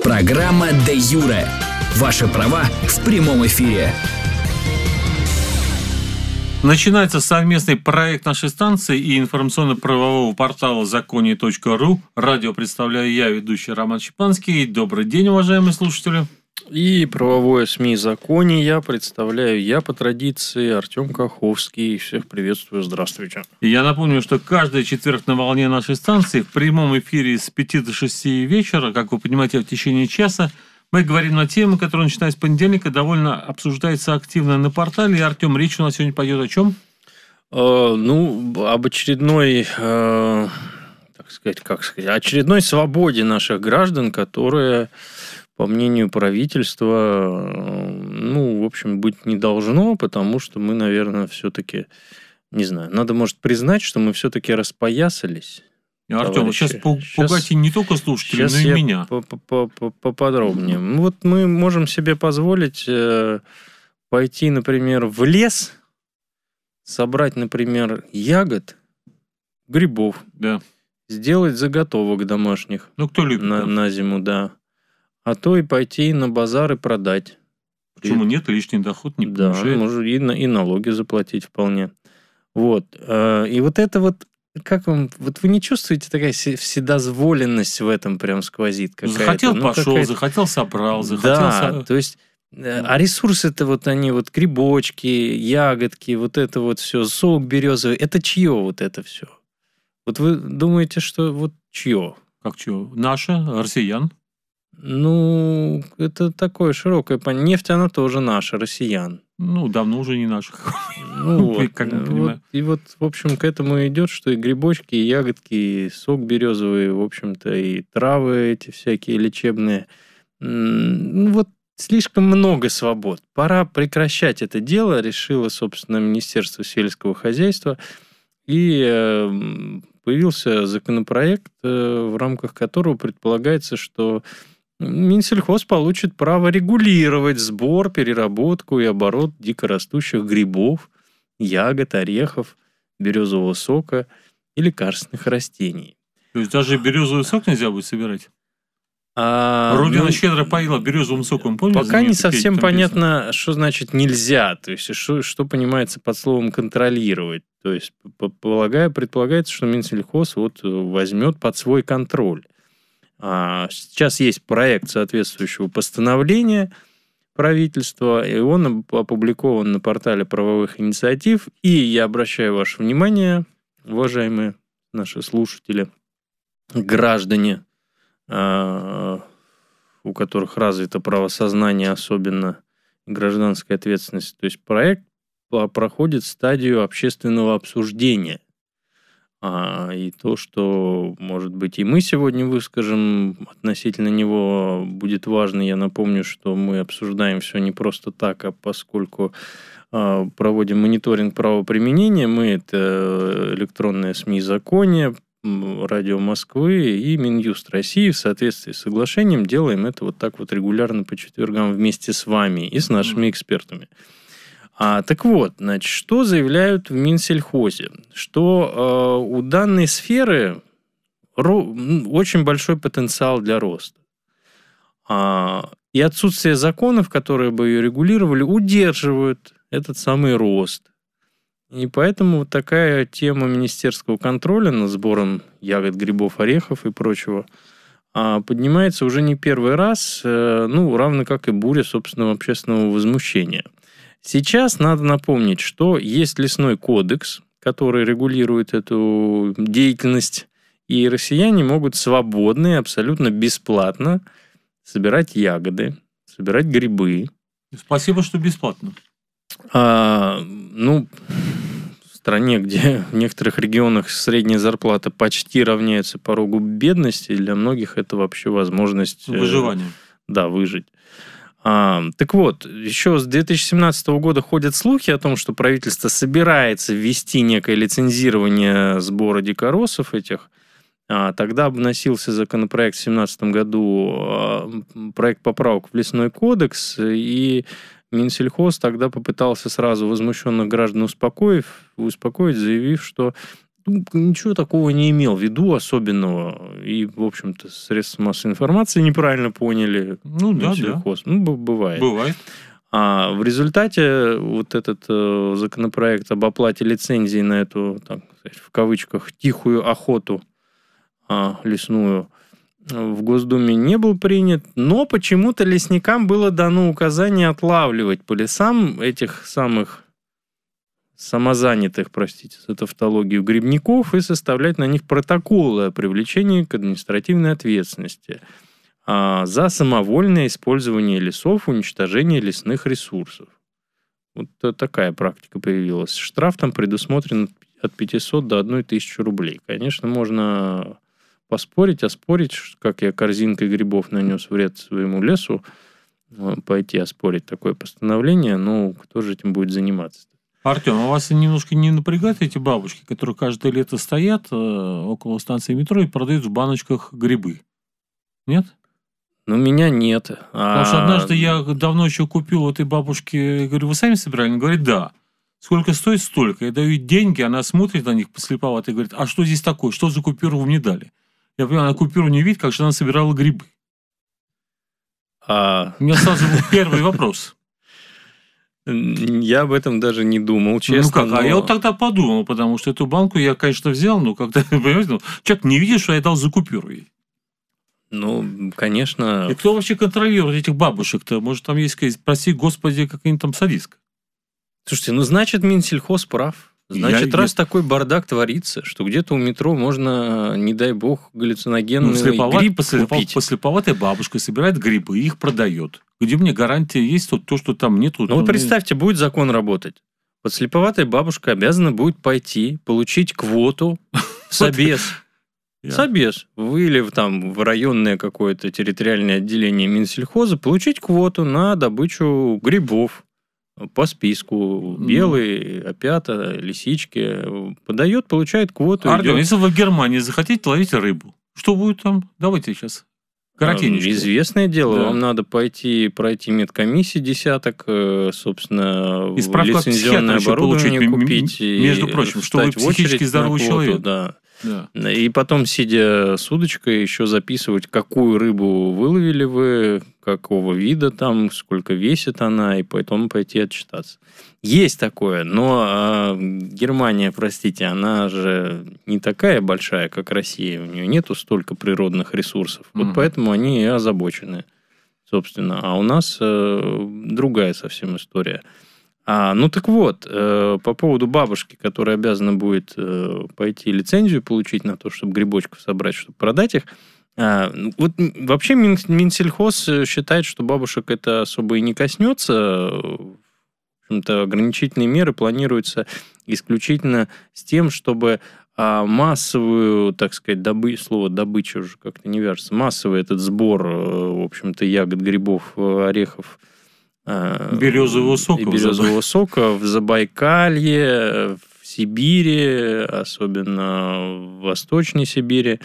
Программа «Де Юре». Ваши права в прямом эфире. Начинается совместный проект нашей станции и информационно-правового портала законе.ру. Радио представляю я, ведущий Роман Чепанский. Добрый день, уважаемые слушатели. И правовое СМИ «Законе» я представляю по традиции, Артем Каховский. Всех приветствую, здравствуйте. И я напомню, что каждый четверг на волне нашей станции в прямом эфире с 5 до 6 вечера, как вы понимаете, в течение часа, мы говорим на темы, которые, начиная с понедельника, довольно обсуждаются активно на портале. И, Артем, речь у нас сегодня пойдет о чем? Об очередной, очередной свободе наших граждан, которая, по мнению правительства, в общем, быть не должно, потому что мы, наверное, все-таки, не знаю, надо, может, признать, что мы все-таки распоясались. Артем, сейчас пугайте не только слушателей, но и меня. Поподробнее. Вот мы можем себе позволить пойти, например, в лес, собрать, например, ягод, грибов, да, сделать заготовок домашних. Кто любит на зиму, да. А то и пойти на базар и продать. Почему нет? Лишний доход не помешает. Да, можно и налоги заплатить вполне. Вот. И вот это вот, как вам, вот вы не чувствуете, такая вседозволенность в этом прям сквозит какая-то? Захотел, пошел, захотел, собрал, захотел... Да, то есть, а ресурсы-то вот они, вот грибочки, ягодки, вот это вот все, сок березовый, это чье вот это все? Вот вы думаете, что вот чье? Как чье? Наше, россиян. Это такое широкое понятие. Нефть, она тоже наша, россиян. Давно уже не наша. И вот, в общем, к этому идет, что и грибочки, и ягодки, и сок березовый, в общем-то, и травы эти всякие лечебные. Вот слишком много свобод. Пора прекращать это дело, решило, собственно, Министерство сельского хозяйства. И появился законопроект, в рамках которого предполагается, что Минсельхоз получит право регулировать сбор, переработку и оборот дикорастущих грибов, ягод, орехов, березового сока и лекарственных растений. То есть даже березовый сок нельзя будет собирать? Родина щедро поила березовым соком, помните? Пока не совсем понятно, что значит нельзя, то есть что понимается под словом контролировать. То есть предполагается, что Минсельхоз возьмет под свой контроль. Сейчас есть проект соответствующего постановления правительства, и он опубликован на портале правовых инициатив. И я обращаю ваше внимание, уважаемые наши слушатели, граждане, у которых развито правосознание, особенно гражданская ответственность. То есть проект проходит стадию общественного обсуждения. И то, что, может быть, и мы сегодня выскажем относительно него, будет важно. Я напомню, что мы обсуждаем все не просто так, а поскольку проводим мониторинг правоприменения, мы это электронное СМИ «Законе», Радио Москвы и Минюст России в соответствии с соглашением делаем это вот так вот регулярно по четвергам вместе с вами и с нашими экспертами. Так вот, значит, что заявляют в Минсельхозе? Что у данной сферы очень большой потенциал для роста. И отсутствие законов, которые бы ее регулировали, удерживают этот самый рост. И поэтому вот такая тема министерского контроля над сбором ягод, грибов, орехов и прочего поднимается уже не первый раз, равно как и буря собственного общественного возмущения. Сейчас надо напомнить, что есть лесной кодекс, который регулирует эту деятельность, и россияне могут свободно и абсолютно бесплатно собирать ягоды, собирать грибы. Спасибо, что бесплатно. В стране, где в некоторых регионах средняя зарплата почти равняется порогу бедности, для многих это вообще возможность... Выживания. Да, выжить. Так вот, еще с 2017 года ходят слухи о том, что правительство собирается ввести некое лицензирование сбора дикоросов этих. Тогда вносился законопроект в 2017 году, проект поправок в Лесной кодекс, и Минсельхоз тогда попытался сразу возмущенных граждан успокоить, заявив, что ничего такого не имел в виду особенного. И, в общем-то, средства массовой информации неправильно поняли. Ну, да. Бывает. Бывает. А в результате вот этот законопроект об оплате лицензии на эту, так сказать, в кавычках, тихую охоту лесную в Госдуме не был принят, но почему-то лесникам было дано указание отлавливать по лесам этих самых самозанятых, простите за тавтологию, грибников и составлять на них протоколы о привлечении к административной ответственности за самовольное использование лесов, уничтожение лесных ресурсов. Вот такая практика появилась. Штраф там предусмотрен от 500 до 1000 рублей. Конечно, можно поспорить, оспорить, как я корзинкой грибов нанес вред своему лесу, пойти оспорить такое постановление, но кто же этим будет заниматься? Артем, а вас немножко не напрягают эти бабушки, которые каждое лето стоят около станции метро и продают в баночках грибы? Нет? Ну, меня нет. Потому что однажды я давно еще купил у этой бабушки, говорю, вы сами собирали? Она говорит, да. Сколько стоит, столько. Я даю ей деньги, она смотрит на них послеповато и говорит, а что здесь такое? Что за купюру вы мне дали? Я понимаю, она купюру не видит, как же она собирала грибы. У меня сразу был первый вопрос. Я об этом даже не думал, честно. Ну как, а я вот тогда подумал, потому что эту банку я, конечно, взял, но когда, понимаете, человек не видит, что я дал за купюру ей. Ну, конечно. И кто вообще контролирует этих бабушек-то? Может, там есть, прости господи, какая-нибудь там садистка? Слушайте, ну, значит, Минсельхоз прав. Значит, раз такой бардак творится, что где-то у метро можно, не дай бог, галлюциногенный гриб купить. Послеповатая бабушка собирает грибы и их продает. Где мне гарантия есть то, что там нету? Ну, вот представьте, будет закон работать. Подслеповатая бабушка обязана будет пойти, получить квоту в собес. Собес. Вы или там в районное какое-то территориальное отделение Минсельхоза получить квоту на добычу грибов. По списку. Белые, опята, лисички. Подает, получает квоту. Артем, если вы в Германии захотите ловить рыбу, что будет там? Давайте сейчас. Коротенечко. Известное дело. Да. Вам надо пройти медкомиссии десяток, собственно, и лицензионное оборудование купить. Между прочим, что вы психически здоровый человек. Да. И потом, сидя с удочкой, еще записывать, какую рыбу выловили вы, какого вида там, сколько весит она, и потом пойти отчитаться. Есть такое, но Германия, простите, она же не такая большая, как Россия. У нее нету столько природных ресурсов. Вот поэтому они и озабочены, собственно. А у нас другая совсем история. Ну так вот, по поводу бабушки, которая обязана будет пойти лицензию получить на то, чтобы грибочков собрать, чтобы продать их. Вот вообще Минсельхоз считает, что бабушек это особо и не коснется. В общем-то, ограничительные меры планируются исключительно с тем, чтобы массовую, так сказать, слово добыча уже как-то не вяжется, массовый этот сбор, в общем-то, ягод, грибов, орехов, березового сока в Забайкалье, в Сибири, особенно в Восточной Сибири,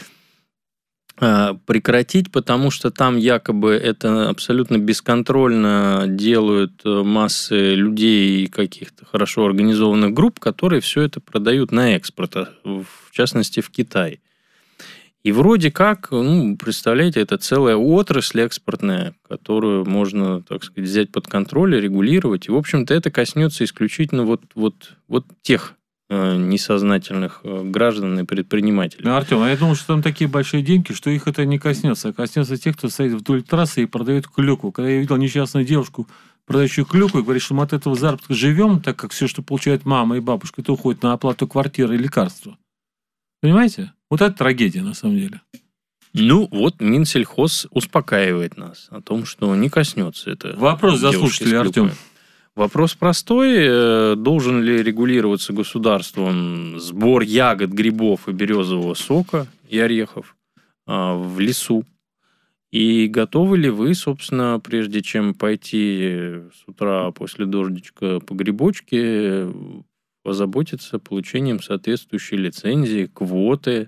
прекратить, потому что там якобы это абсолютно бесконтрольно делают массы людей и каких-то хорошо организованных групп, которые все это продают на экспорт, в частности в Китай. И вроде как, представляете, это целая отрасль экспортная, которую можно, так сказать, взять под контроль и регулировать. И, в общем-то, это коснется исключительно вот тех несознательных граждан и предпринимателей. Артем, я думал, что там такие большие деньги, что их это не коснется. А коснется тех, кто стоит вдоль трассы и продает клюкву. Когда я видел несчастную девушку, продающую клюкву, и говорит, что мы от этого заработка живем, так как все, что получает мама и бабушка, это уходит на оплату квартиры и лекарства. Понимаете? Вот это трагедия, на самом деле. Ну, вот Минсельхоз успокаивает нас о том, что не коснется это. Вопрос за слушателей, Артем. Вопрос простой. Должен ли регулироваться государством сбор ягод, грибов и березового сока и орехов в лесу? И готовы ли вы, собственно, прежде чем пойти с утра после дождичка по грибочке, позаботиться получением соответствующей лицензии, квоты,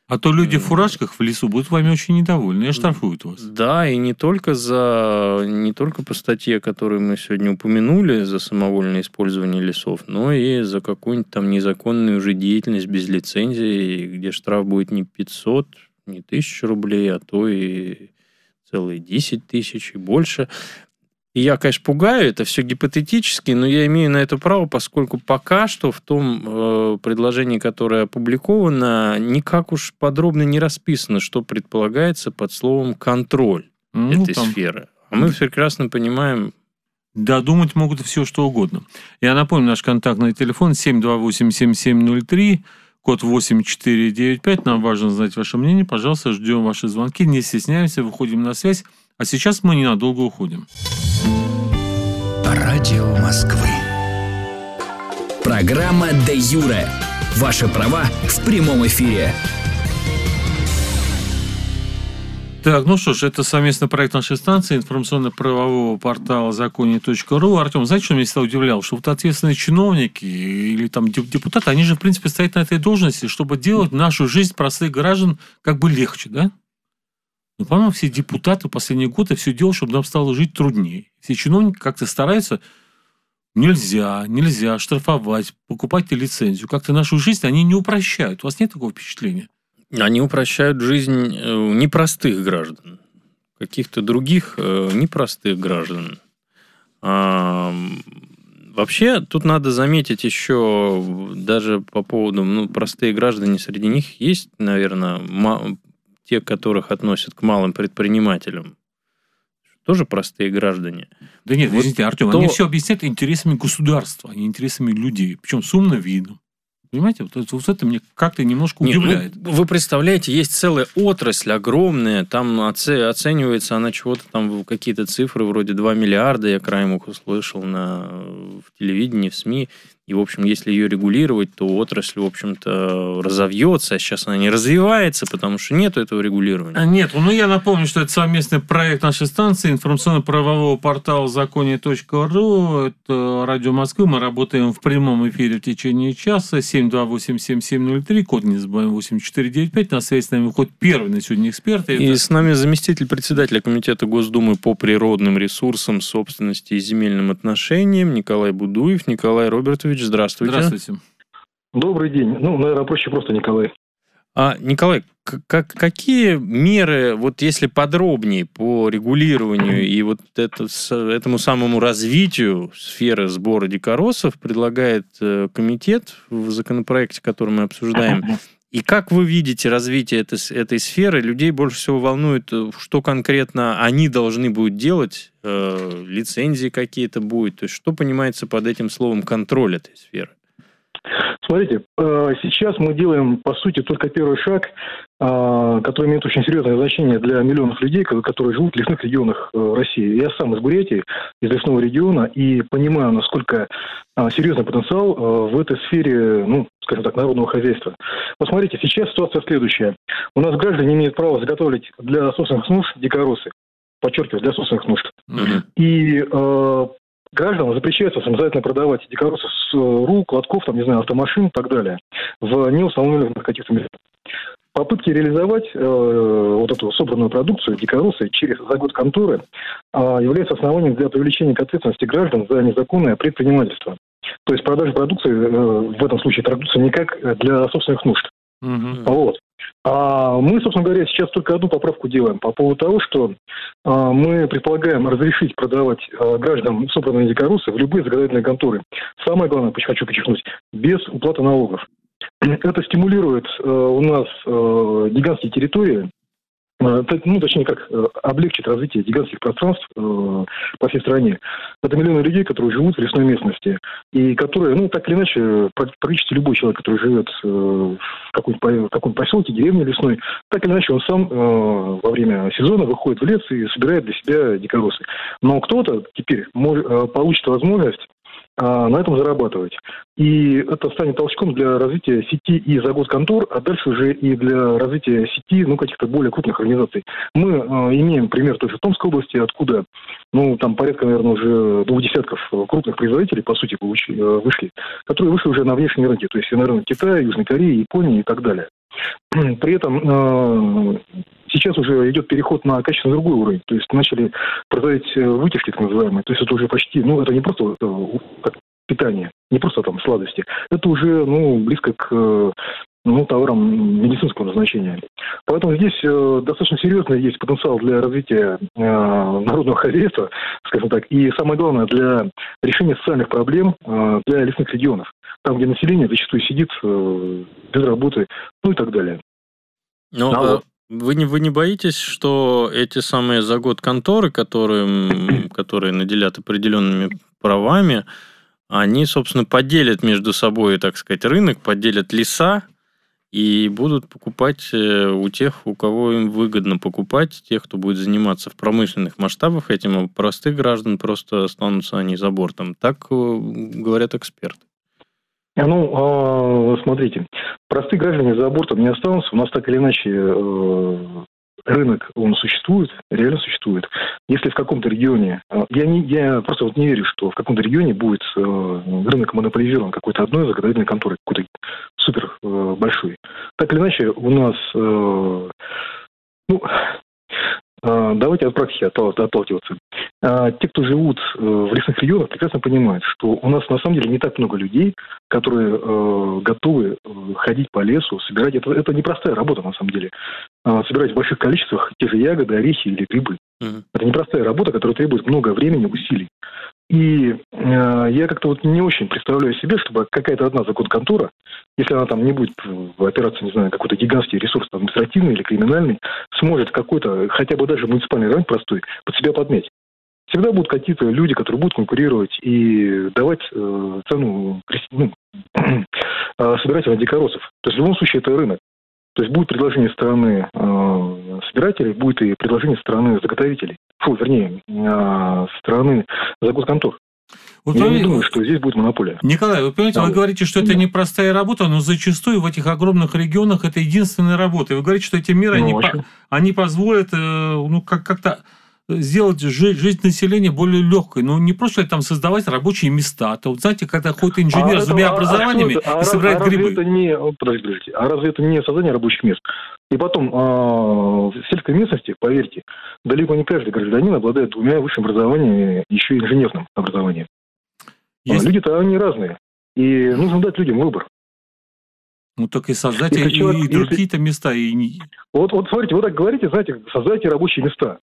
А то люди в фуражках в лесу будут вами очень недовольны и оштрафуют вас. Да, и не только по статье, которую мы сегодня упомянули, за самовольное использование лесов, но и за какую-нибудь там незаконную уже деятельность без лицензии, где штраф будет не 500, не 1000 рублей, а то и целые 10 тысяч и больше. И я, конечно, пугаю, это все гипотетически, но я имею на это право, поскольку пока что в том предложении, которое опубликовано, никак уж подробно не расписано, что предполагается под словом «контроль» этой сферы. А мы прекрасно понимаем... Да, думать могут все, что угодно. Я напомню, наш контактный телефон 728-7703, код 8495. Нам важно знать ваше мнение. Пожалуйста, ждем ваши звонки. Не стесняемся, выходим на связь. А сейчас мы ненадолго уходим. Радио Москвы. Программа «Де Юре». Ваши права в прямом эфире. Так, ну что ж, это совместный проект нашей станции, информационно-правового портала законе.ру. Артем, знаете, что меня всегда удивляло? Что вот ответственные чиновники или там депутаты, они же, в принципе, стоят на этой должности, чтобы делать нашу жизнь простых граждан как бы легче, да? Но, по-моему, все депутаты в последние годы все делают, чтобы нам стало жить труднее. Все чиновники как-то стараются, нельзя штрафовать, покупать лицензию. Как-то нашу жизнь они не упрощают. У вас нет такого впечатления? Они упрощают жизнь непростых граждан, каких-то других непростых граждан. Вообще, тут надо заметить еще, даже по поводу, простые граждане, среди них есть, наверное, те, которых относят к малым предпринимателям, тоже простые граждане. Да нет, извините, Артем, они все объясняют интересами государства, а не интересами людей, причем с умным видом. Понимаете, вот это мне как-то немножко удивляет. Вы представляете, есть целая отрасль огромная, там оценивается она чего-то там, какие-то цифры, вроде 2 миллиарда, я краем уха слышал в телевидении, в СМИ. И, в общем, если ее регулировать, то отрасль, в общем-то, разовьется, а сейчас она не развивается, потому что нет этого регулирования. Нет, я напомню, что это совместный проект нашей станции, информационно-правового портала законе.ру, это Радио Москвы, мы работаем в прямом эфире в течение часа, 728-7703, код не забываем 8495, на связь с нами выходит первый на сегодня эксперт. И с нами заместитель председателя Комитета Госдумы по природным ресурсам, собственности и земельным отношениям Николай Будуев. Николай Робертович, здравствуйте. Здравствуйте. Добрый день. Наверное, проще просто Николай. Николай, какие меры, вот если подробнее по регулированию и вот этому самому развитию сферы сбора дикоросов предлагает комитет в законопроекте, который мы обсуждаем? И как вы видите развитие этой сферы? Людей больше всего волнует, что конкретно они должны будут делать, лицензии какие-то будут. То есть, что понимается под этим словом контроль этой сферы? Смотрите, сейчас мы делаем, по сути, только первый шаг, который имеет очень серьезное значение для миллионов людей, которые живут в лесных регионах России. Я сам из Бурятии, из лесного региона, и понимаю, насколько серьезный потенциал в этой сфере, скажем так, народного хозяйства. Посмотрите, сейчас ситуация следующая. У нас граждане имеют право заготовить для собственных нужд дикоросы. Подчеркиваю, для собственных нужд. И гражданам запрещается самостоятельно продавать дикоросы с рук, лотков, автомашин и так далее в неустановленных каких-то местах. Попытки реализовать вот эту собранную продукцию, дикоросы, через заготконторы являются основанием для привлечения к ответственности граждан за незаконное предпринимательство. То есть продажа продукции в этом случае трактуется не как для собственных нужд. Вот. А мы, собственно говоря, сейчас только одну поправку делаем по поводу того, что мы предполагаем разрешить продавать гражданам собранные дикоросы в любые законодательные конторы. Самое главное, хочу подчеркнуть, без уплаты налогов. Это стимулирует у нас гигантские территории, точнее, облегчит развитие гигантских пространств по всей стране. Это миллионы людей, которые живут в лесной местности, и которые, так или иначе, практически любой человек, который живет в каком-то поселке, деревне лесной, так или иначе он сам во время сезона выходит в лес и собирает для себя дикоросы. Но кто-то теперь получит возможность на этом зарабатывать. И это станет толчком для развития сети и заготконтор, а дальше уже и для развития сети, каких-то более крупных организаций. Мы имеем пример той же Томской области, откуда, там порядка, наверное, уже 2 десятков крупных производителей, по сути, вышли, которые вышли уже на внешние рынки. То есть, наверное, Китай, Южной Кореи, Японии и так далее. При этом сейчас уже идет переход на качественно другой уровень. То есть начали производить вытяжки, так называемые. То есть это уже почти, это не просто как питание, не просто там сладости. Это уже, близко к товарам медицинского назначения. Поэтому здесь достаточно серьезно есть потенциал для развития народного хозяйства, скажем так, и самое главное, для решения социальных проблем для лесных регионов. Там, где население зачастую сидит без работы, и так далее. Но вы не боитесь, что эти самые за год конторы, которые наделят определенными правами, они, собственно, поделят между собой, так сказать, рынок, поделят леса, и будут покупать у тех, у кого им выгодно покупать, тех, кто будет заниматься в промышленных масштабах этим, а простых граждан просто останутся они за бортом. Так говорят эксперты. Смотрите, простые граждане за бортом не останутся. У нас так или иначе рынок, он существует, реально существует. Если в каком-то регионе... Я просто не верю, что в каком-то регионе будет рынок монополизирован какой-то одной заградительной конторой, какой-то супер большой. Так или иначе, у нас... давайте от практики отталкиваться. Те, кто живут в лесных регионах, прекрасно понимают, что у нас на самом деле не так много людей, которые готовы ходить по лесу, собирать. Это непростая работа, на самом деле. Собирать в больших количествах те же ягоды, орехи или грибы. Это непростая работа, которая требует много времени, усилий. И я как-то не очень представляю себе, чтобы какая-то одна законконтора, если она там не будет опираться, не знаю, какой-то гигантский ресурс административный или криминальный, сможет какой-то, хотя бы даже муниципальный район простой, под себя подмять. Всегда будут какие-то люди, которые будут конкурировать и давать цену собирателям дикоросов. То есть в любом случае это рынок. То есть будет предложение со стороны собирателей, будет и предложение со стороны заготовителей. Со стороны заготконтор. Я не думаю, что здесь будет монополия. Николай, вы понимаете, вы говорите, что это непростая работа, но зачастую в этих огромных регионах это единственная работа. И вы говорите, что эти меры, они позволят как-то сделать жизнь населения более легкой. Не просто там создавать рабочие места. Знаете, когда ходит инженер с двумя образованиями и собирает грибы. Подождите, разве это не создание рабочих мест? И потом, в сельской местности, поверьте, далеко не каждый гражданин обладает двумя высшими образованиями, еще и инженерным образованием. Люди-то они разные. И нужно дать людям выбор. Так и создать и другие-то места. Вот смотрите, вы так говорите, знаете, создайте рабочие места.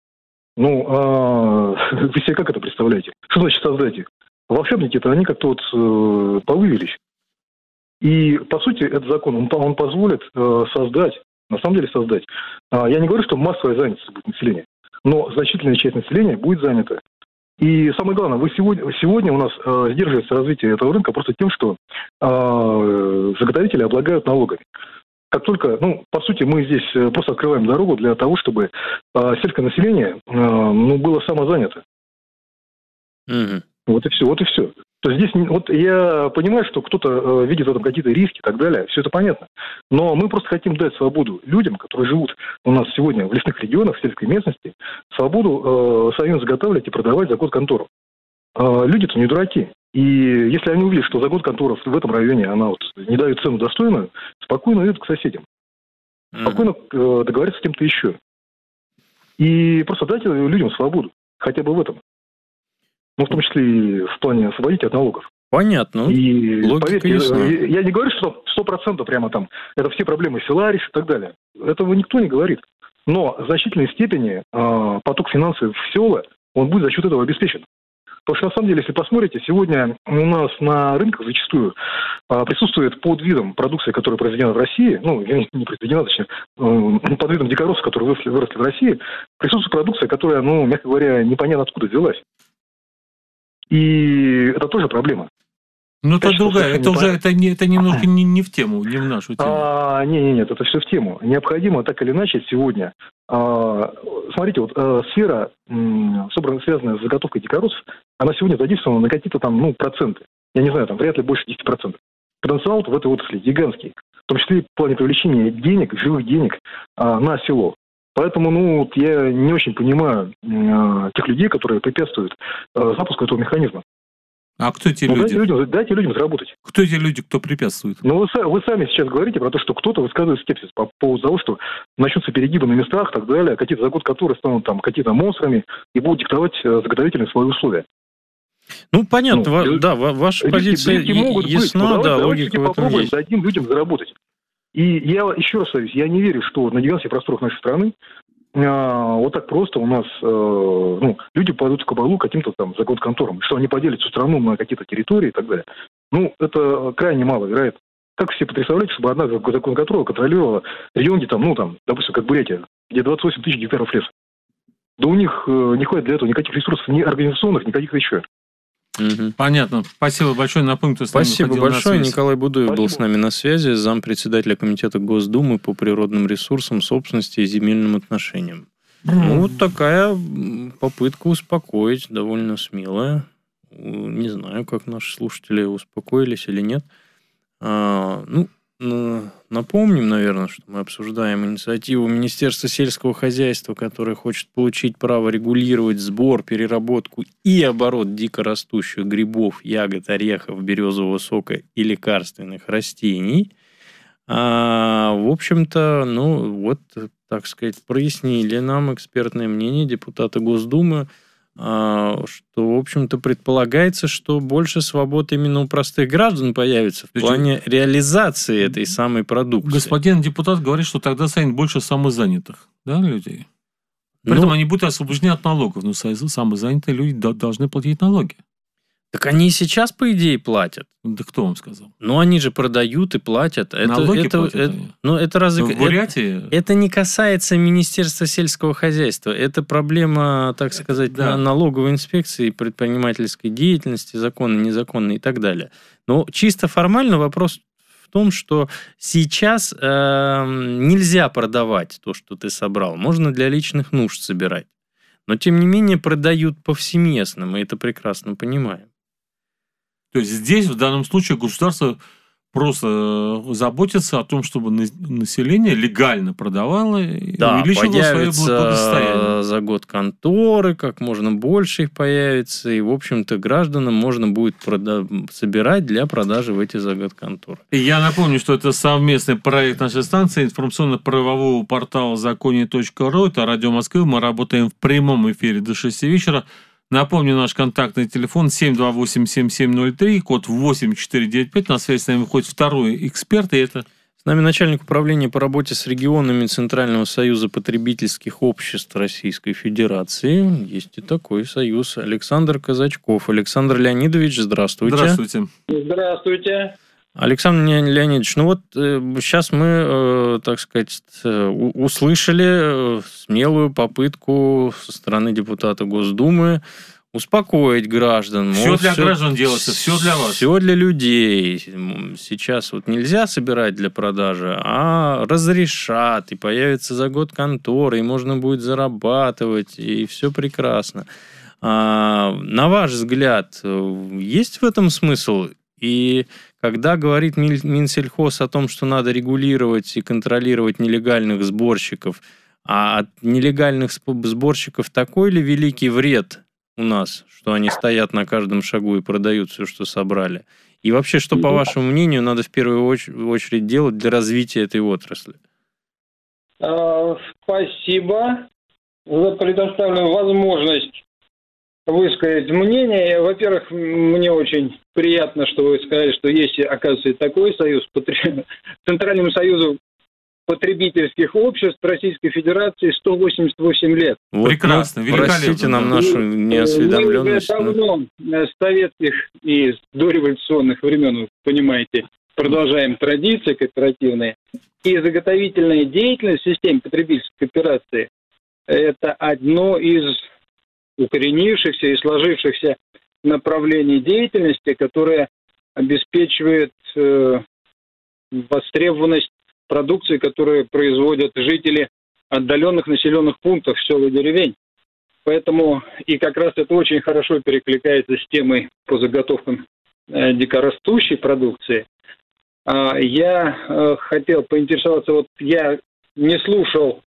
Вы себе как это представляете? Что значит создайте? Волшебники-то, они как-то повывелись. И, по сути, этот закон, он позволит создать, на самом деле создать. Я не говорю, что массовая занятость будет населения, но значительная часть населения будет занята. И самое главное, сегодня у нас сдерживается развитие этого рынка просто тем, что заготовители облагают налогами. Как только, по сути, мы здесь просто открываем дорогу для того, чтобы сельское население было самозанято. Вот и все. То есть здесь, я понимаю, что кто-то видит в этом какие-то риски и так далее, все это понятно. Но мы просто хотим дать свободу людям, которые живут у нас сегодня в лесных регионах, в сельской местности, свободу самим заготавливать и продавать за год контору. Люди-то не дураки. И если они увидят, что за год контора в этом районе она не дает цену достойную, спокойно идут к соседям. Спокойно договориться с кем-то еще. И просто дайте людям свободу. Хотя бы в этом. В том числе и в плане освободить от налогов. Понятно. И поверьте, я не говорю, что 100% прямо там это все проблемы села решат и так далее. Этого никто не говорит. Но в значительной степени поток финансов в села, он будет за счет этого обеспечен. Потому что, на самом деле, если посмотрите, сегодня у нас на рынках зачастую присутствует под видом продукции, которая произведена в России, не произведена, точнее, под видом дикоросов, которые выросли в России, присутствует продукция, которая, мягко говоря, непонятно откуда взялась. И это тоже проблема. Это другая, это немножко не в тему, не в нашу тему. Нет, это все в тему. Необходимо так или иначе сегодня. Смотрите, сфера, связанная с заготовкой дикоросов, она сегодня задействована на какие-то там, проценты. Я не знаю, там вряд ли больше 10%. Потенциал в этой отрасли гигантский. В том числе в плане привлечения денег, живых денег на село. Поэтому, я не очень понимаю тех людей, которые препятствуют запуску этого механизма. А кто эти люди? Дайте людям заработать. Кто эти люди, кто препятствует? Ну, вы сами сейчас говорите про то, что кто-то высказывает скепсис по поводу того, что начнутся перегибы на местах и так далее, какие-то за год которые станут там какие-то монстрами и будут диктовать заготовительные свои условия. Ну, понятно, ваша позиция ясна, да, логика в этом есть. Дадим людям заработать. И я еще раз говорю, я не верю, что на гигантских просторах нашей страны вот так просто у нас люди пойдут в кабалу каким-то там заготконторам, что они поделят всю страну на какие-то территории и так далее. Ну, это крайне маловероятно. Как все представляете, чтобы одна законконтрола контролировала регион, где там, допустим, как Бурятия, где 28 тысяч гектаров леса. Да у них не хватит для этого никаких ресурсов, ни организационных, никаких еще. Понятно. Спасибо большое. Напомню, кто с нами Спасибо большое. Николай Будуев был с нами на связи, зампредседателя Комитета Госдумы по природным ресурсам, собственности и земельным отношениям. Ну, вот такая попытка успокоить, довольно смелая. Не знаю, как наши слушатели успокоились или нет. Напомним, наверное, что мы обсуждаем инициативу Министерства сельского хозяйства, которое хочет получить право регулировать сбор, переработку и оборот дикорастущих грибов, ягод, орехов, березового сока и лекарственных растений. В общем-то, так сказать, прояснили нам экспертное мнение депутата Госдумы, что, в общем-то, предполагается, что больше свобод именно у простых граждан появится в плане реализации этой самой продукции. Господин депутат говорит, что тогда станет больше самозанятых, людей. Поэтому они будут освобождены от налогов. Но самозанятые люди должны платить налоги. Так они и сейчас, по идее, платят. Да кто вам сказал? Они же продают и платят. Налоги платят они. В Бурятии? Это не касается Министерства сельского хозяйства. Это проблема, так сказать, налоговой инспекции, предпринимательской деятельности, законной, незаконной и так далее. Но чисто формально вопрос в том, что сейчас нельзя продавать то, что ты собрал. Можно для личных нужд собирать. Но, тем не менее, продают повсеместно. Мы это прекрасно понимаем. То есть здесь, в данном случае, государство просто заботится о том, чтобы население легально продавало и увеличивало свое благосостояние. За год конторы, как можно больше их появится, и, в общем-то, гражданам можно будет собирать для продажи в эти за год конторы. И я напомню, что это совместный проект нашей станции информационно-правового портала законе.ру. Это Радио Москвы. Мы работаем в прямом эфире до 6 вечера. Напомню, наш контактный телефон 728-7703, код 8495. На связь с нами выходит второй эксперт, и это... С нами начальник управления по работе с регионами Центрального союза потребительских обществ Российской Федерации. Есть и такой союз. Александр Казачков. Александр Леонидович, здравствуйте. Здравствуйте. Здравствуйте. Александр Леонидович, сейчас мы, так сказать, услышали смелую попытку со стороны депутата Госдумы успокоить граждан. Все для граждан делается, все для вас. Все для людей. Сейчас нельзя собирать для продажи, а разрешат, и появится за год конторы, и можно будет зарабатывать, и все прекрасно. На ваш взгляд, есть в этом смысл? И когда говорит Минсельхоз о том, что надо регулировать и контролировать нелегальных сборщиков, а от нелегальных сборщиков такой ли великий вред у нас, что они стоят на каждом шагу и продают все, что собрали? И вообще, что, по вашему мнению, надо в первую очередь делать для развития этой отрасли? Спасибо за предоставленную возможность высказать мнение. Во-первых, мне очень приятно, что вы сказали, что есть, оказывается, такой союз, Центральному союзу потребительских обществ Российской Федерации 188 лет. Прекрасно, великолепно. Простите нам нашу неосведомленность. Мы давно с советских и дореволюционных времен, вы понимаете, продолжаем традиции кооперативные. И заготовительная деятельность в системе потребительской кооперации – это одно из укоренившихся и сложившихся направлений деятельности, которое обеспечивает востребованность продукции, которую производят жители отдаленных населенных пунктов, сел и деревень. Поэтому и как раз это очень хорошо перекликается с темой по заготовкам дикорастущей продукции. Я хотел поинтересоваться, я не слушал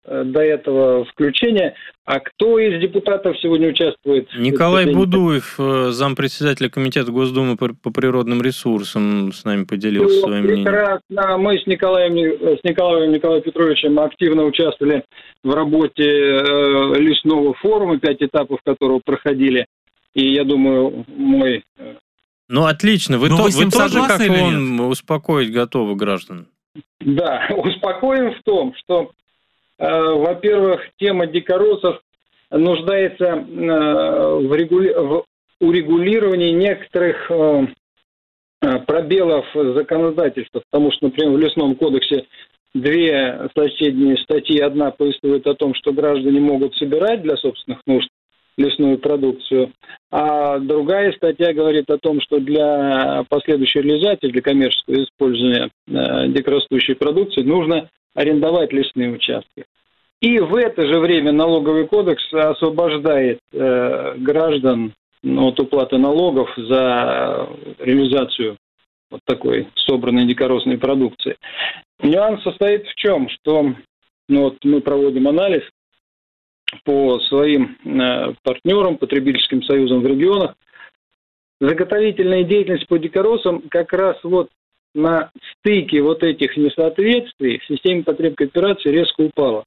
до этого включения. А кто из депутатов сегодня участвует? Николай Будуев, зампредседателя Комитета Госдумы по природным ресурсам, с нами поделился своим мнением. Прекрасно. Мы с Николаем Петровичем активно участвовали в работе лесного форума, 5 этапов которого проходили. И я думаю, мой... Ну, отлично. Вы тоже, как он, успокоить готовы граждан? Да, успокоим в том, что, во-первых, тема дикоросов нуждается в урегулировании некоторых пробелов законодательства, потому что, например, в Лесном кодексе 2 соседние статьи. Одна повествует о том, что граждане могут собирать для собственных нужд лесную продукцию, а другая статья говорит о том, что для последующей реализации, для коммерческого использования дикорастущей продукции нужно арендовать лесные участки. И в это же время налоговый кодекс освобождает граждан от уплаты налогов за реализацию вот такой собранной дикоросной продукции. Нюанс состоит в чем, что вот мы проводим анализ по своим партнерам, потребительским союзам в регионах. Заготовительная деятельность по дикоросам как раз вот на стыке вот этих несоответствий в системе потребкооперации резко упала.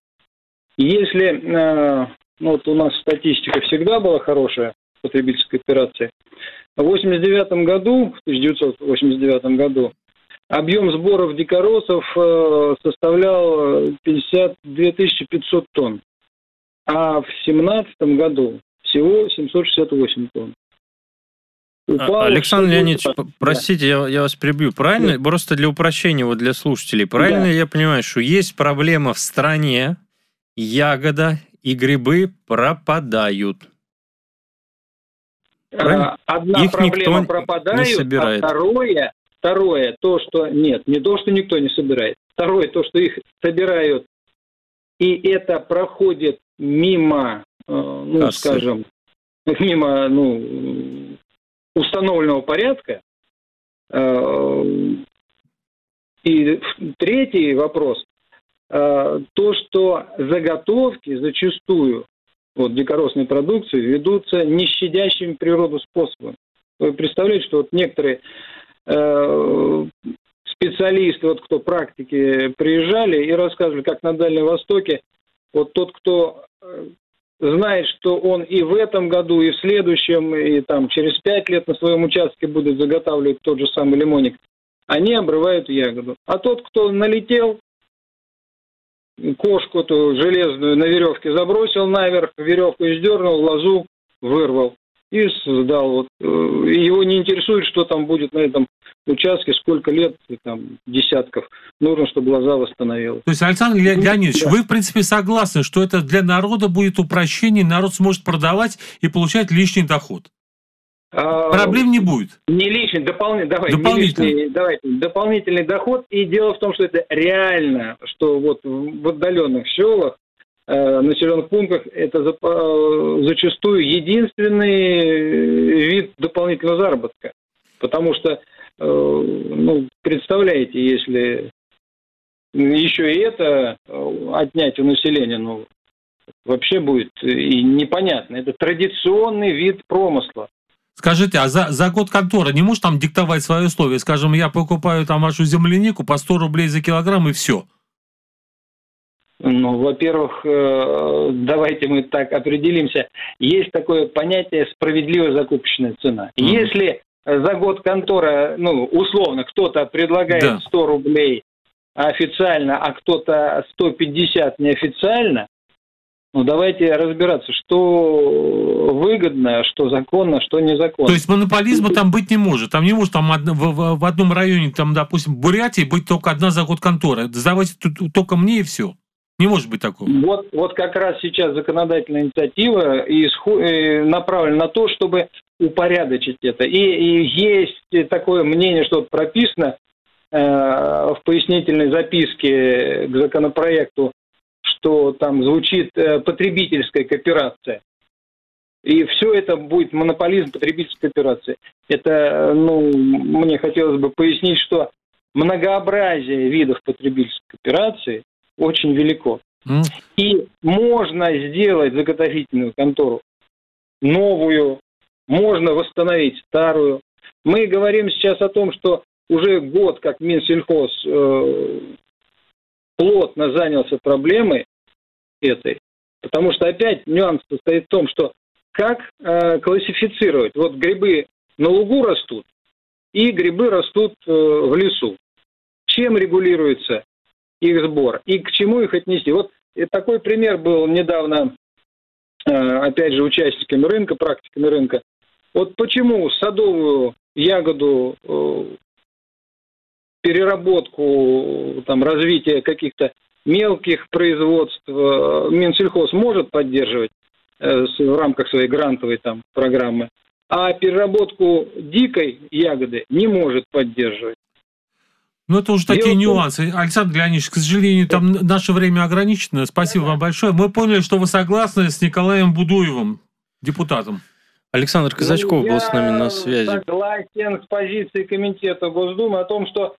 Если, вот у нас статистика всегда была хорошая в потребительской операции, в 1989 году объем сборов дикоросов составлял 52 500 тонн, а в 2017 году всего 768 тонн. Александр Леонидович, простите, я вас перебью. Правильно, просто для упрощения, вот для слушателей, правильно я понимаю, что есть проблема в стране, ягода и грибы пропадают? Одна их проблема пропадают, не собирает. А второе, то, что нет, не то, что никто не собирает. Второе, то, что их собирают, и это проходит мимо, скажем, мимо, установленного порядка. И третий вопрос, то, что заготовки зачастую вот дикоросной продукции ведутся не щадящими природу способом. Вы представляете, что вот некоторые специалисты, вот кто практики приезжали и рассказывали, как на Дальнем Востоке, вот тот, кто знает, что он и в этом году, и в следующем, и там через 5 лет на своем участке будет заготавливать тот же самый лимонник, они обрывают ягоду. А тот, кто налетел, кошку эту железную на веревке забросил наверх, веревку издернул, лозу вырвал и сдал. Вот. Его не интересует, что там будет на этом участке, сколько лет, там, десятков. Нужно, чтобы лоза восстановилась. То есть, Александр Леонидович, вы, в принципе, согласны, что это для народа будет упрощение, народ сможет продавать и получать лишний доход? Проблем не будет. Не лишний, дополнительный доход. И дело в том, что это реально, что вот в отдаленных селах, населенных пунктах, это зачастую единственный вид дополнительного заработка. Потому что, представляете, если еще и это отнять у населения, вообще будет и непонятно. Это традиционный вид промысла. Скажите, а за год контора не может там диктовать свои условия? Скажем, я покупаю там вашу землянику по 100 рублей за килограмм и все. Во-первых, давайте мы так определимся. Есть такое понятие справедливая закупочная цена. Если за год контора, условно, кто-то предлагает 100 рублей официально, а кто-то 150 неофициально, давайте разбираться, что выгодно, что законно, что незаконно. То есть монополизма там быть не может. Там не может в одном районе, там, допустим, в Бурятии быть только одна за год контора. Сдавайте только мне и все. Не может быть такого. Вот как раз сейчас законодательная инициатива направлена на то, чтобы упорядочить это. И есть такое мнение, что прописано в пояснительной записке к законопроекту, что там звучит потребительская кооперация. И все это будет монополизм потребительской кооперации. Это, мне хотелось бы пояснить, что многообразие видов потребительской кооперации очень велико. И можно сделать заготовительную контору новую, можно восстановить старую. Мы говорим сейчас о том, что уже год, как Минсельхоз плотно занялся проблемой этой, потому что опять нюанс состоит в том, что как классифицировать. Вот грибы на лугу растут, и грибы растут в лесу. Чем регулируется их сбор и к чему их отнести? Вот такой пример был недавно, опять же, участниками рынка, практиками рынка. Вот почему садовую ягоду, переработку, там, развитие каких-то мелких производств Минсельхоз может поддерживать в рамках своей грантовой там программы, а переработку дикой ягоды не может поддерживать. Ну, это уже такие нюансы. Александр Леонидович, к сожалению, там наше время ограничено. Спасибо вам большое. Мы поняли, что вы согласны с Николаем Будуевым, депутатом. Александр Казачков был с нами на связи. Я согласен с позицией комитета Госдумы о том, что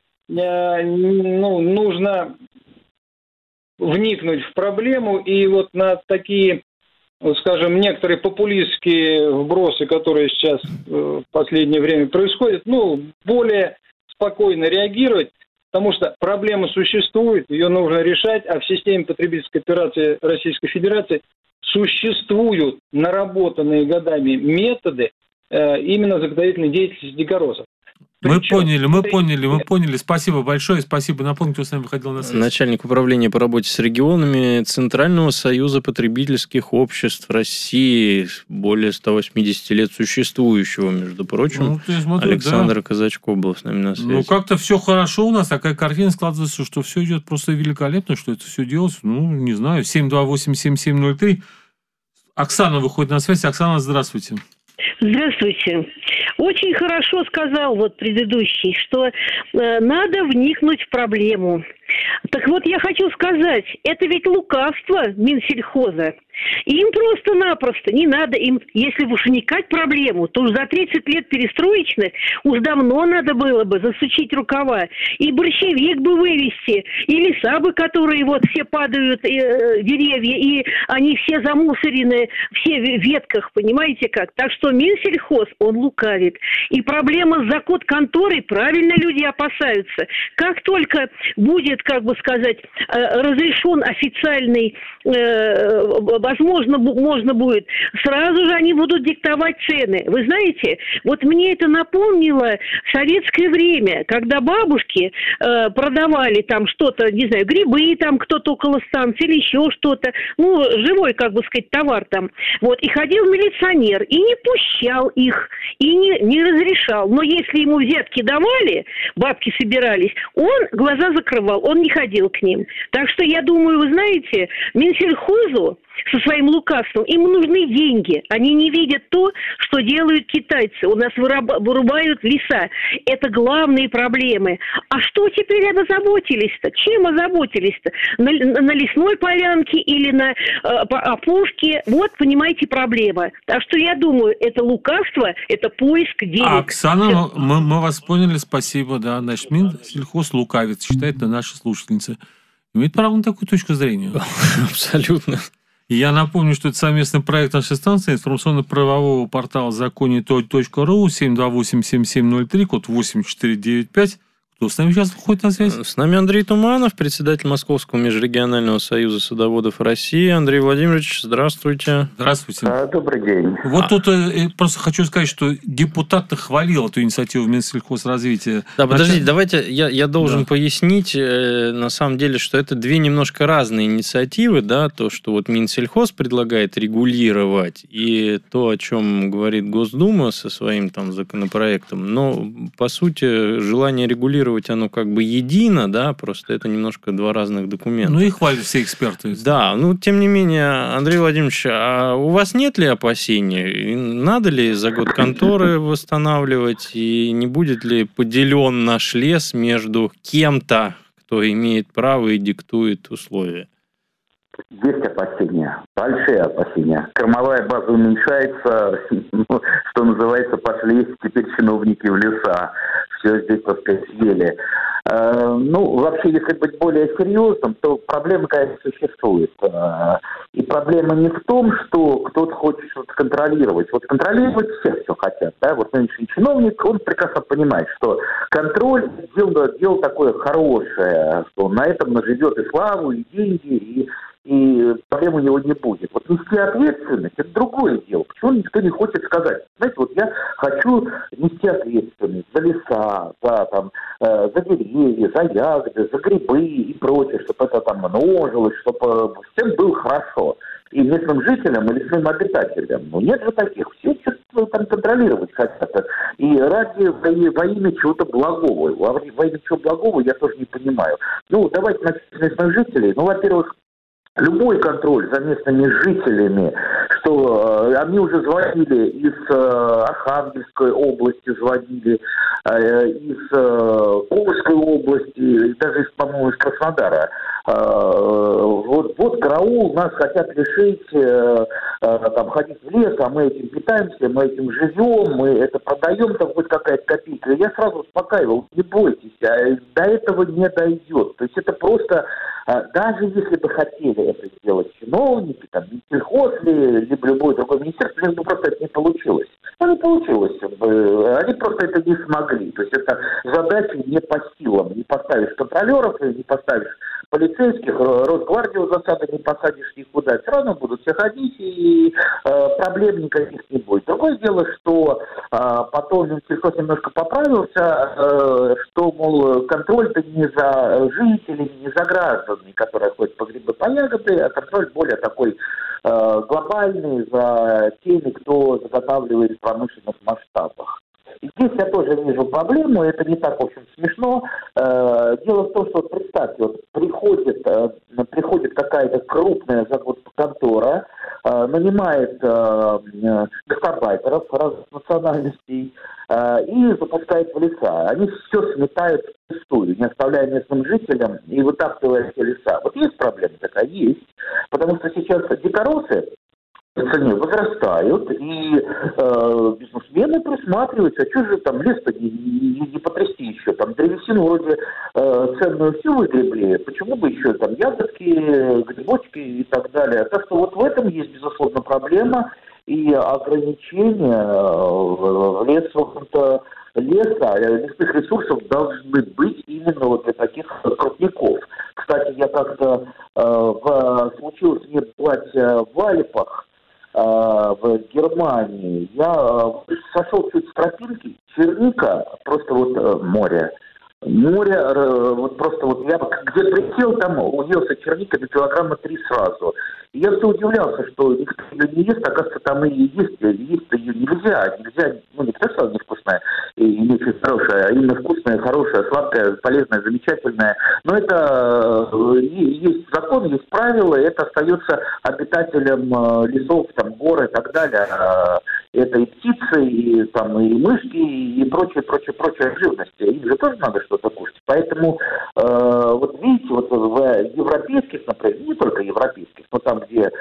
нужно вникнуть в проблему, и вот на такие, скажем, некоторые популистские вбросы, которые сейчас в последнее время происходят, более спокойно реагировать, потому что проблема существует, ее нужно решать, а в системе потребительской кооперации Российской Федерации существуют наработанные годами методы именно заготовительной деятельности дикоросов. Мы поняли. Спасибо большое. Спасибо. Напомню, кто с нами выходил на связь. Начальник управления по работе с регионами Центрального союза потребительских обществ России, более 180 лет существующего, между прочим. Александр Казачков был с нами на связи. Как-то все хорошо у нас. Такая картина складывается, что все идет просто великолепно, что это все делается. Не знаю. 728-7703. Оксана выходит на связь. Оксана, здравствуйте. Здравствуйте. Очень хорошо сказал предыдущий, что надо вникнуть в проблему. Так вот, я хочу сказать, это ведь лукавство Минсельхоза. Им просто-напросто не надо, если уж вникать в проблему, то уж за 30 лет перестроечных уж давно надо было бы засучить рукава. И борщевик бы вывести, и леса бы, которые все падают, деревья, и они все замусорены, все в ветках, понимаете как? Так что Минсельхоз, он лукавит. И проблема с законторой, правильно люди опасаются. Как только будет, разрешен официальный, возможно, можно будет, сразу же они будут диктовать цены. Вы знаете, мне это напомнило советское время, когда бабушки продавали там что-то, не знаю, грибы там кто-то около станции или еще что-то, живой, товар там. И ходил милиционер и не пущал их, и не разрешал. Но если ему взятки давали, бабки собирались, он глаза закрывал, он не ходил к ним. Так что я думаю, вы знаете, Минсельхозу со своим лукавством, им нужны деньги. Они не видят то, что делают китайцы. У нас вырубают леса. Это главные проблемы. А что теперь озаботились-то? Чем озаботились-то? На лесной полянке или на опушке? Понимаете, проблема. Так что я думаю, это лукавство, это поиск денег. Оксана, мы вас поняли, спасибо. Да. Значит, Минсельхоз лукавит, считает наша слушательница. Имеет право на такую точку зрения? Абсолютно. Я напомню, что это совместный проект нашей станции информационно-правового портала законе.ру 728-7703, код 8495. Кто с нами сейчас выходит на связь? С нами Андрей Туманов, председатель Московского межрегионального союза садоводов России. Андрей Владимирович, здравствуйте. Здравствуйте. Добрый день. Тут просто хочу сказать, что депутат хвалил эту инициативу Минсельхозразвития. Да, подождите, давайте я должен пояснить, на самом деле, что это две немножко разные инициативы, да, то, что Минсельхоз предлагает регулировать, и то, о чем говорит Госдума со своим законопроектом. Но, по сути, желание регулировать оно едино, да, просто это немножко два разных документа. И хвалят все эксперты. Да, тем не менее, Андрей Владимирович, а у вас нет ли опасений? Надо ли за год конторы восстанавливать? И не будет ли поделен наш лес между кем-то, кто имеет право и диктует условия? Есть опасения, большие опасения. Кормовая база уменьшается, что называется, пошли теперь чиновники в леса. все здесь, так сказать, съели. Ну, вообще, если быть более серьезным, то проблема, конечно, существует. И проблема не в том, что кто-то хочет что-то контролировать. Вот контролировать все хотят. Да? Вот нынешний чиновник, он прекрасно понимает, что контроль дело такое хорошее, что на этом наживет и славу, и деньги, и проблем у него не будет. Вот нести ответственность – это другое дело. Почему никто не хочет сказать? Знаете, вот я хочу нести ответственность за леса, за деревья, за ягоды, за грибы и прочее, чтобы это там множилось, чтобы всем было хорошо. И местным жителям, и лесным обитателям. Но нет же таких. Все что-то там контролировать хотят. И во имя чего-то благого. Во имя чего благого я тоже не понимаю. Ну, давайте начнем с местных жителей. Ну, во-первых, любой контроль за местными жителями, что они уже звонили из Архангельской области, звонили из Курской области, даже, по-моему, из Краснодара. Вот караул, нас хотят лишить ходить в лес, а мы этим питаемся, мы этим живем, мы это продаем, там хоть какая-то копейка. Я сразу успокаивал, не бойтесь, до этого не дойдет. То есть это просто, даже если бы хотели это сделать чиновники, там, Минсельхоз либо любое другое министерство, лишь бы просто это не получилось. Ну, не получилось бы, они просто это не смогли. То есть это задача не по силам. Не поставишь контролеров, не поставишь полицейских, Росгвардию засады не посадишь никуда, все равно будут все ходить, и проблем никаких не будет. Другое дело, что потом Минсельхоз немножко поправился, что, мол, контроль-то не за жителями, не за гражданами, которые ходят по грибы, по ягоды, а контроль более такой глобальный за теми, кто заготавливает в промышленных масштабах. И здесь я тоже вижу проблему, это не так, в общем, смешно. Дело в том, что, представьте, вот приходит какая-то крупная контора, нанимает гастарбайтеров разных национальностей и запускает в леса. Они все сметают впустую, не оставляя местным жителям и вытаптывая все леса. Вот есть проблема такая? Есть. Потому что сейчас дикоросы в цене возрастают, и бизнесмены присматриваются, а что же там лес-то не потрясти еще, там древесину вроде ценную всю выгребли, почему бы еще там ягодки, грибочки и так далее. Так что вот в этом есть, безусловно, проблема, и ограничения в лесных ресурсов должны быть именно вот для таких крупников. Кстати, я как-то случилось мне бывать в Альпах, в Германии. Я сошел чуть с тропинки, черника, просто вот море. Вот просто вот я где присел, там уелся черника на килограмма 3 сразу. И я все удивлялся, что никто ее не ест, оказывается, там и есть ее нельзя, ну не потому что она невкусная и не очень хорошая, а именно вкусная, хорошая, сладкая, полезная, замечательная. Но это есть закон, есть правила, и это остается обитателям лесов, там, гор и так далее. Это и птицы, и мышки, и прочая живность. Им же тоже надо что-то кушать. Поэтому, вот видите, вот в европейских, например, не только европейских, но там, где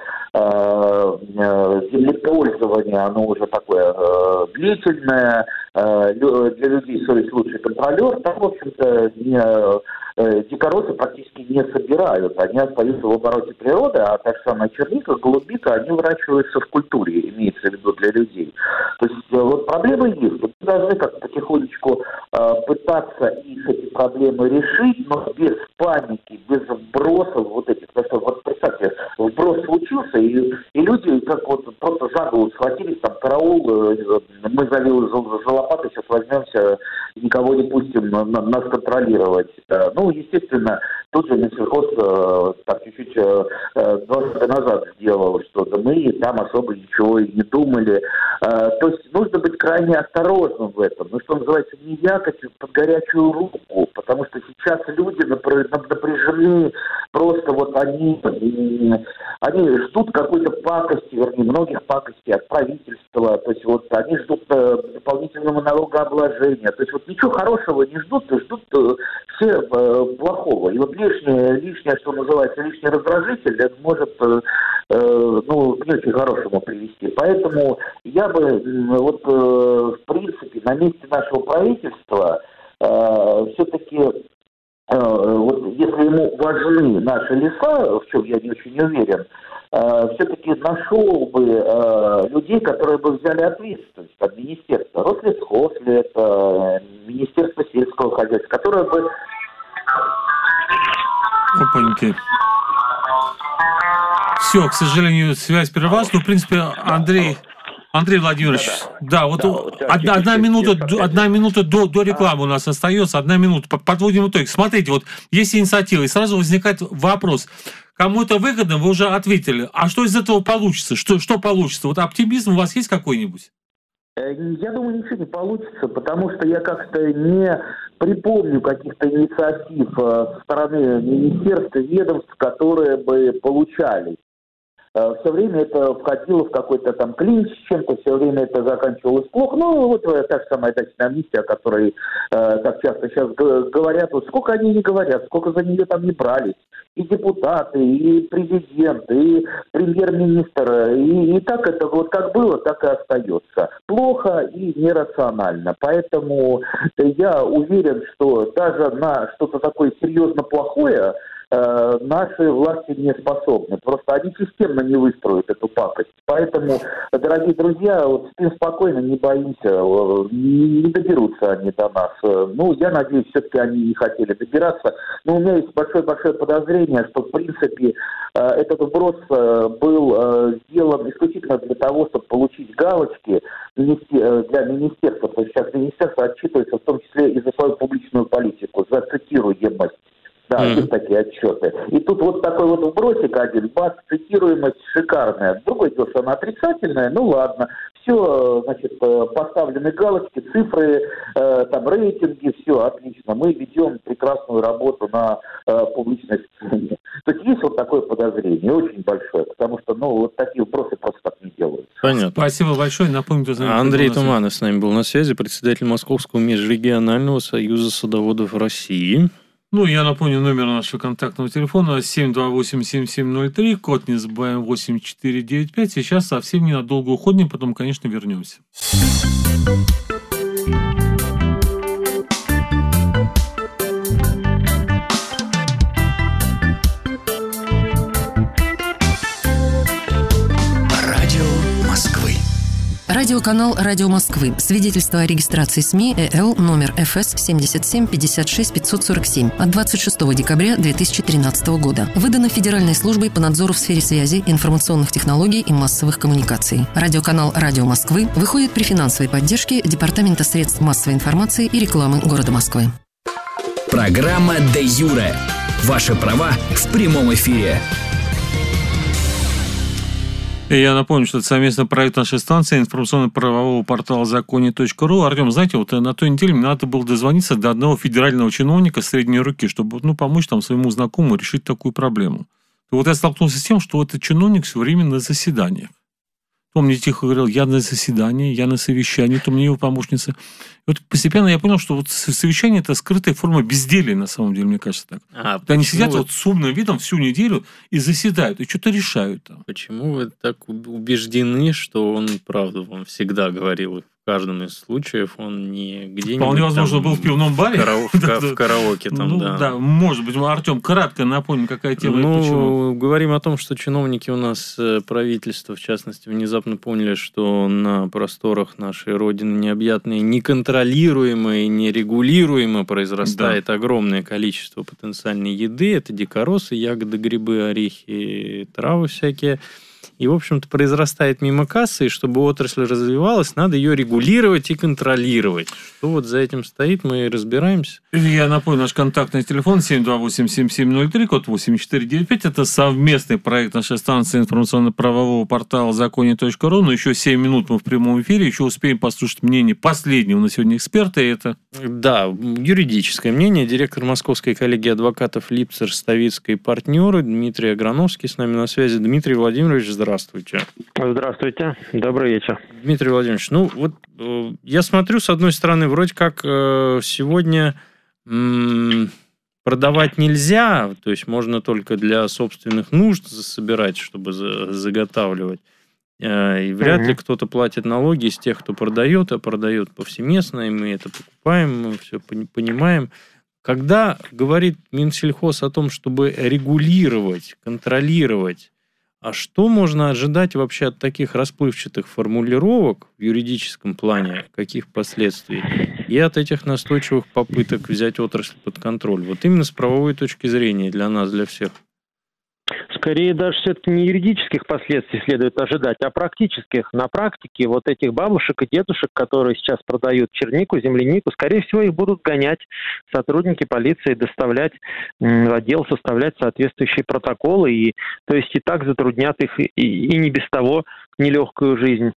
землепользование, оно уже такое длительное, для людей совесть лучший контролер, там, в общем-то, дикоросы практически не собирают. Они остаются в обороте природы, а та же самая черника, голубика, они выращиваются в культуре, имеется в виду для людей. То есть вот проблемы есть. Мы должны как-то потихонечку пытаться их эти проблемы решить, но без паники, без вбросов вот этих. Потому что вот представьте, вброс случился, и люди как вот просто за голову схватились, там караул, мы за лопатой сейчас возьмемся, никого не пустим нас контролировать. Ну, естественно, тут же Минсельхоз так чуть-чуть 2 года назад сделал что-то. Мы там особо ничего и не думали. То есть нужно быть крайне осторожным в этом. Ну, что называется, не якать под горячую руку, потому что сейчас люди напряжены, просто вот они ждут какой-то пакости, вернее, многих пакостей от правительства. То есть вот они ждут дополнительного налогообложения. То есть вот ничего хорошего не ждут все плохого. И вот лишнее, что называется, лишний раздражитель, это может к не очень хорошему привести. Поэтому я бы в принципе, на месте нашего правительства все-таки вот если ему важны наши леса, в чем я не очень уверен, все-таки нашел бы людей, которые бы взяли ответственность от министерства. Рослесхоз ли это, Министерство сельского хозяйства, которое бы... Опаньки. Все, к сожалению, связь прервалась. Ну, в принципе, Андрей Владимирович, да, вот одна минута до рекламы у нас остается, 1 минута. Подводим итог. Смотрите, вот есть инициатива, и сразу возникает вопрос. Кому это выгодно, вы уже ответили. А что из этого получится? Что получится? Вот оптимизм у вас есть какой-нибудь? Я думаю, ничего не получится, потому что я как-то не припомню каких-то инициатив со стороны министерств и ведомств, которые бы получались. Все время это входило в какой-то там клинч с чем-то, все время это заканчивалось плохо. Ну, вот та же самая дачная амнистия, о которой так часто сейчас говорят. Вот сколько они не говорят, сколько за нее там не брались. И депутаты, и президент, и премьер-министр. И так это вот как было, так и остается. Плохо и нерационально. Поэтому я уверен, что даже на что-то такое серьезно плохое наши власти не способны. Просто они системно не выстроят эту пакость. Поэтому, дорогие друзья, вот спим спокойно, не боимся, не доберутся они до нас. Ну, я надеюсь, все-таки они не хотели добираться. Но у меня есть большое-большое подозрение, что, в принципе, этот вброс был сделан исключительно для того, чтобы получить галочки для министерства. То есть сейчас министерство отчитывается в том числе и за свою публичную политику, за цитируемость. Да, есть такие отчеты. И тут вот такой вот вбросик один, бац, цитируемость шикарная. Другое дело, что она отрицательная, ну ладно. Все, значит, поставлены галочки, цифры, там рейтинги, все отлично. Мы ведем прекрасную работу на публичной сцене. То есть есть вот такое подозрение, очень большое, потому что, ну, вот такие вбросы просто так не делают. Понятно. Спасибо большое. Напомню, Андрей Туманов с нами был на связи, председатель Московского межрегионального союза садоводов России. Ну, я напомню, номер нашего контактного телефона 728-7703, код не забываем 8495. Сейчас совсем ненадолго уходим, потом, конечно, вернемся. Радиоканал «Радио Москвы». Свидетельство о регистрации СМИ ЭЛ номер ФС 77 56 547 от 26 декабря 2013 года. Выдано Федеральной службой по надзору в сфере связи, информационных технологий и массовых коммуникаций. Радиоканал «Радио Москвы» выходит при финансовой поддержке Департамента средств массовой информации и рекламы города Москвы. Программа «Де Юре». Ваши права в прямом эфире. И я напомню, что это совместный проект нашей станции информационно-правового портала законе.ру. Артем, знаете, вот на той неделе мне надо было дозвониться до одного федерального чиновника средней руки, чтобы помочь там своему знакомому решить такую проблему. И вот я столкнулся с тем, что этот чиновник все время на заседаниях. То мне тихо говорил, я на заседании, я на совещании, то мне его помощница. И вот постепенно я понял, что вот совещание – это скрытая форма безделия, на самом деле, мне кажется так. Вот они сидят вот с умным видом всю неделю и заседают, и что-то решают там. Почему вы так убеждены, что он правду вам всегда говорил? В каждом из случаев он не где-нибудь... Вполне возможно, был в пивном баре. В караоке там, да. Да, может быть. Артем, кратко напомним, какая тема и почему. Говорим о том, что чиновники у нас, правительство, в частности, внезапно поняли, что на просторах нашей Родины необъятные, неконтролируемое, нерегулируемо произрастает огромное количество потенциальной еды. Это дикоросы, ягоды, грибы, орехи, травы всякие. И, в общем-то, произрастает мимо кассы, и чтобы отрасль развивалась, надо ее регулировать и контролировать. Что вот за этим стоит, мы и разбираемся. Я напомню, наш контактный телефон 728-7703, код 8495. Это совместный проект нашей станции информационно-правового портала законе.ру. Но еще 7 минут мы в прямом эфире, еще успеем послушать мнение последнего на сегодня эксперта. Это... Да, юридическое мнение. Директор Московской коллегии адвокатов Липцер, Ставицкой и партнеры Дмитрий Аграновский с нами на связи. Дмитрий Владимирович, здравствуйте. Здравствуйте. Добрый вечер. Дмитрий Владимирович, ну вот я смотрю, с одной стороны, вроде как сегодня продавать нельзя, то есть можно только для собственных нужд собирать, чтобы заготавливать. И вряд ли кто-то платит налоги из тех, кто продает, а продает повсеместно, и мы это покупаем, мы все понимаем. Когда говорит Минсельхоз о том, чтобы регулировать, контролировать, а что можно ожидать вообще от таких расплывчатых формулировок в юридическом плане, каких последствий, и от этих настойчивых попыток взять отрасль под контроль? Вот именно с правовой точки зрения для нас, для всех. Скорее даже все-таки не юридических последствий следует ожидать, а практических. На практике вот этих бабушек и дедушек, которые сейчас продают чернику, землянику, скорее всего, их будут гонять сотрудники полиции, доставлять в отдел, составлять соответствующие протоколы, и, то есть и так затруднят их и не без того нелегкую жизнь.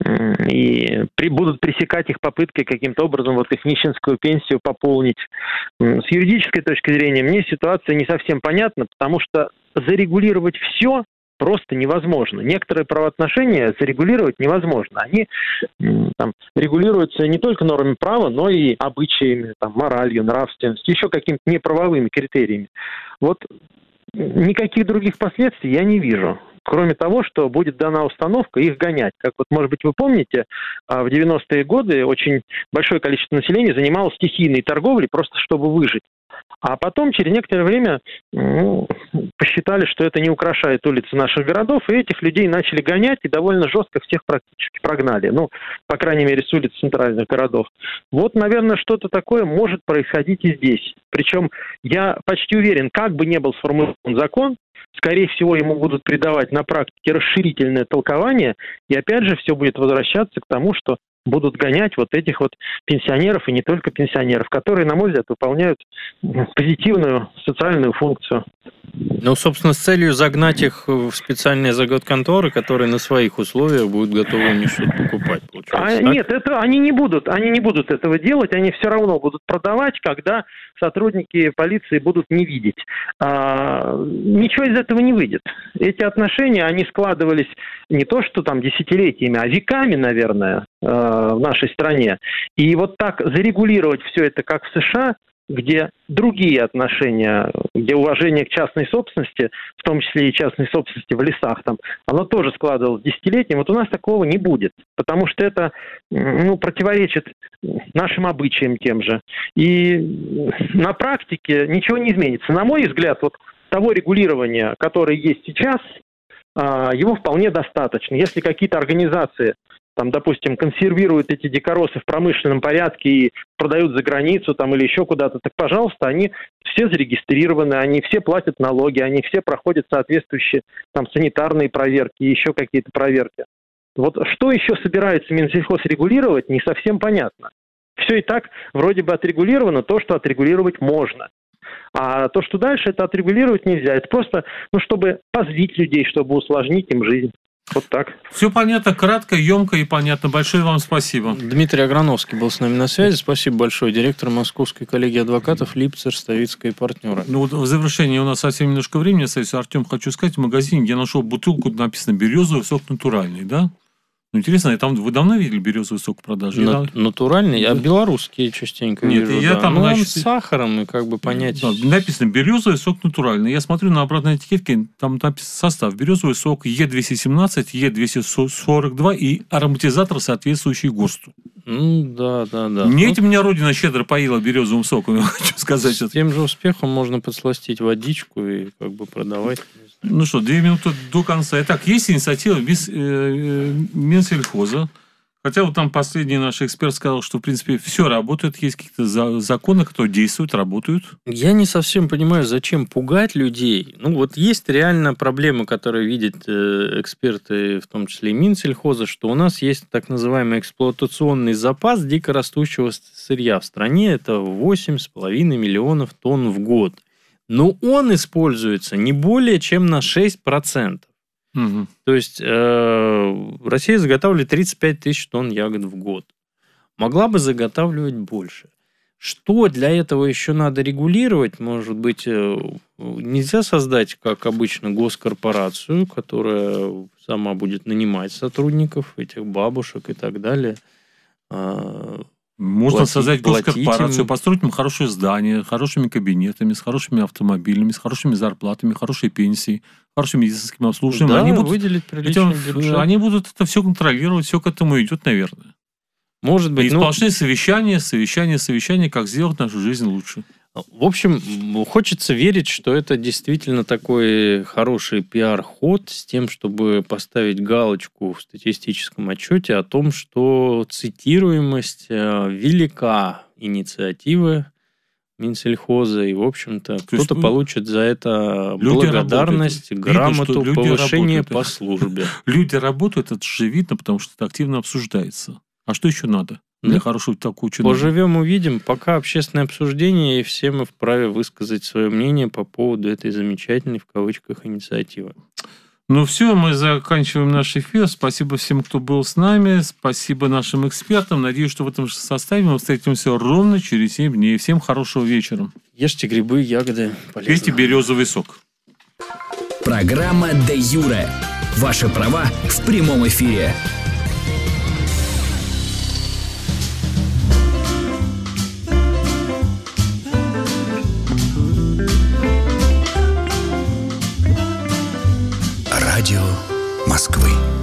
И будут пресекать их попытки каким-то образом вот их нищенскую пенсию пополнить. С юридической точки зрения мне ситуация не совсем понятна, потому что зарегулировать все просто невозможно. Некоторые правоотношения зарегулировать невозможно. Они там регулируются не только нормами права, но и обычаями, там, моралью, нравственностью, еще какими-то неправовыми критериями. Вот никаких других последствий я не вижу. Кроме того, что будет дана установка их гонять. Как вот, может быть, вы помните, в 90-е годы очень большое количество населения занималось стихийной торговлей, просто чтобы выжить. А потом, через некоторое время, посчитали, что это не украшает улицы наших городов, и этих людей начали гонять, и довольно жестко всех практически прогнали. Ну, по крайней мере, с улиц центральных городов. Вот, наверное, что-то такое может происходить и здесь. Причем я почти уверен, как бы ни был сформулирован закон, скорее всего, ему будут придавать на практике расширительное толкование, и опять же все будет возвращаться к тому, что будут гонять вот этих вот пенсионеров, и не только пенсионеров, которые, на мой взгляд, выполняют позитивную социальную функцию. Ну, собственно, с целью загнать их в специальные заготконторы, которые на своих условиях будут готовы у них что-то покупать, получается. Нет, они не будут этого делать, они все равно будут продавать, когда сотрудники полиции будут не видеть. Ничего из этого не выйдет. Эти отношения, они складывались не то что там десятилетиями, а веками, наверное, в нашей стране. И вот так зарегулировать все это, как в США, где другие отношения, где уважение к частной собственности, в том числе и частной собственности в лесах, там, оно тоже складывалось десятилетиями. Вот у нас такого не будет, потому что это противоречит нашим обычаям тем же. И на практике ничего не изменится. На мой взгляд, вот того регулирования, которое есть сейчас, его вполне достаточно. Если какие-то организации там, допустим, консервируют эти дикоросы в промышленном порядке и продают за границу там, или еще куда-то, так, пожалуйста, они все зарегистрированы, они все платят налоги, они все проходят соответствующие там, санитарные проверки и еще какие-то проверки. Вот что еще собирается Минсельхоз регулировать, не совсем понятно. Все и так вроде бы отрегулировано то, что отрегулировать можно. А то, что дальше, это отрегулировать нельзя. Это просто, чтобы позлить людей, чтобы усложнить им жизнь. Вот так. Все понятно, кратко, емко и понятно. Большое вам спасибо. Дмитрий Аграновский был с нами на связи. Спасибо большое. Директор Московской коллегии адвокатов Липцер, Ставицкая и партнеры. Ну вот в завершении у нас совсем немножко времени остается. Артем, хочу сказать, в магазине я нашел бутылку, написано «Березовый сок натуральный», да? Ну, интересно, вы давно видели березовый сок в продаже? Натуральный? Я белорусские частенько вижу. Нет, я там, он с сахаром, и как бы понять... Да, написано «березовый сок натуральный». Я смотрю на обратной этикетке, там написан состав. Березовый сок Е217, Е242 и ароматизатор, соответствующий ГОСТу. Да. Не этим меня родина щедро поила березовым соком, я хочу сказать. С тем же успехом можно подсластить водичку и как бы продавать. Ну что, 2 минуты до конца. Итак, есть инициатива Минсельхоза. Хотя вот там последний наш эксперт сказал, что, в принципе, все работает. Есть какие-то законы, которые действуют, работают. Я не совсем понимаю, зачем пугать людей. Ну, вот есть реально проблема, которую видят эксперты, в том числе и Минсельхоза, что у нас есть так называемый эксплуатационный запас дикорастущего сырья в стране. Это 8,5 миллионов тонн в год. Но он используется не более чем на 6%. Угу. То есть Россия заготавливает 35 тысяч тонн ягод в год. Могла бы заготавливать больше. Что для этого еще надо регулировать? Может быть, нельзя создать, как обычно, госкорпорацию, которая сама будет нанимать сотрудников, этих бабушек и так далее. Можно создать госкорпорацию, построить им хорошее здание, хорошими кабинетами, с хорошими автомобилями, с хорошими зарплатами, хорошей пенсией, хорошим медицинским обслуживанием. Да, они будут, выделить приличный бюджет. Они будут это все контролировать, все к этому идет, наверное. Может быть. И сплошные совещания, как сделать нашу жизнь лучше. В общем, хочется верить, что это действительно такой хороший пиар-ход с тем, чтобы поставить галочку в статистическом отчете о том, что цитируемость велика инициативы Минсельхоза, и, в общем-то, кто-то получит за это благодарность, грамоту, повышение по службе. Люди работают, это же видно, потому что это активно обсуждается. А что еще надо для хорошего такого чиновника? Поживем, увидим. Пока общественное обсуждение, и все мы вправе высказать свое мнение по поводу этой замечательной, в кавычках, инициативы. Ну все, мы заканчиваем наш эфир. Спасибо всем, кто был с нами. Спасибо нашим экспертам. Надеюсь, что в этом же составе мы встретимся ровно через 7 дней. Всем хорошего вечера. Ешьте грибы, ягоды. Полезно. Пейте березовый сок. Программа «Де Юре». Ваши права в прямом эфире. Радио Москвы.